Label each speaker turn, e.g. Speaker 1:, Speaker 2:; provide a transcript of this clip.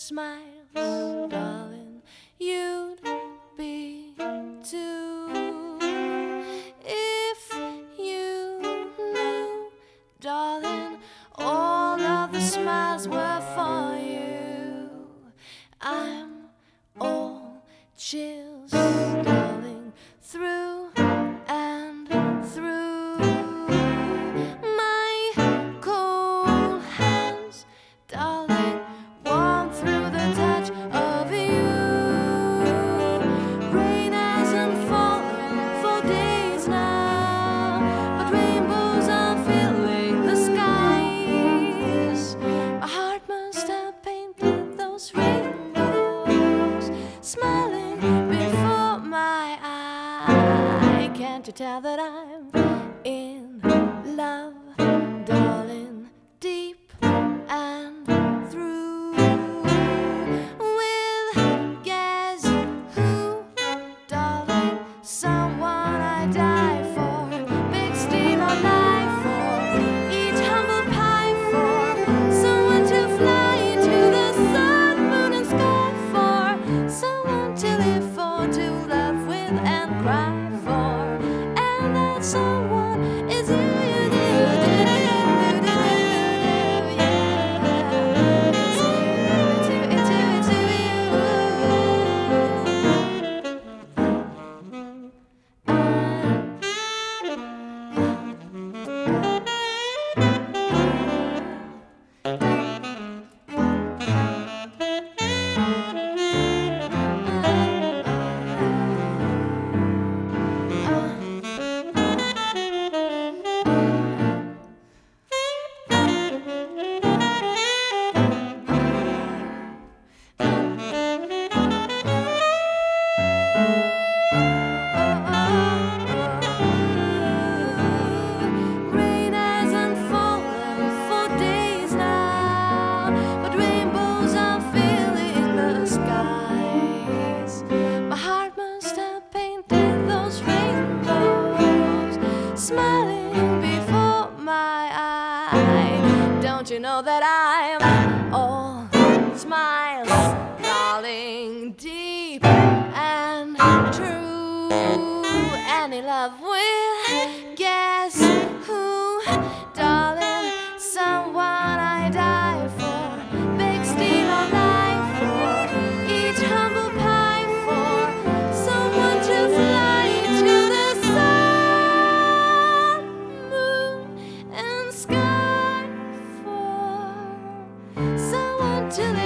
Speaker 1: smiles, darling, you'd be too. If you knew, darling, all of the smiles were for you. I'm all chills, darling, through and through. My cold hands, darling, warm through the touch of you. Rain hasn't fallen for days now, but rainbows are filling the skies. My heart must have painted those rainbows, smiling before my eye. Can't you tell that I'm in love, darling, deep and through? With guess who, darling, someone I die for. Big steam or knife for, eat humble pie for, someone to fly to the sun, moon and sky for, someone to live for, to love with and cry for. And that someone is you, Rain hasn't fallen for days now, but rainbows are filling the skies. My heart must have painted those rainbows, smiling before my eye. Don't you know that I'm all smiles, darling, deep and true? Any love will guess who, darling, someone I die for. Big steel or knife for, each humble pie for, someone to fly to the sun, moon and sky for, someone to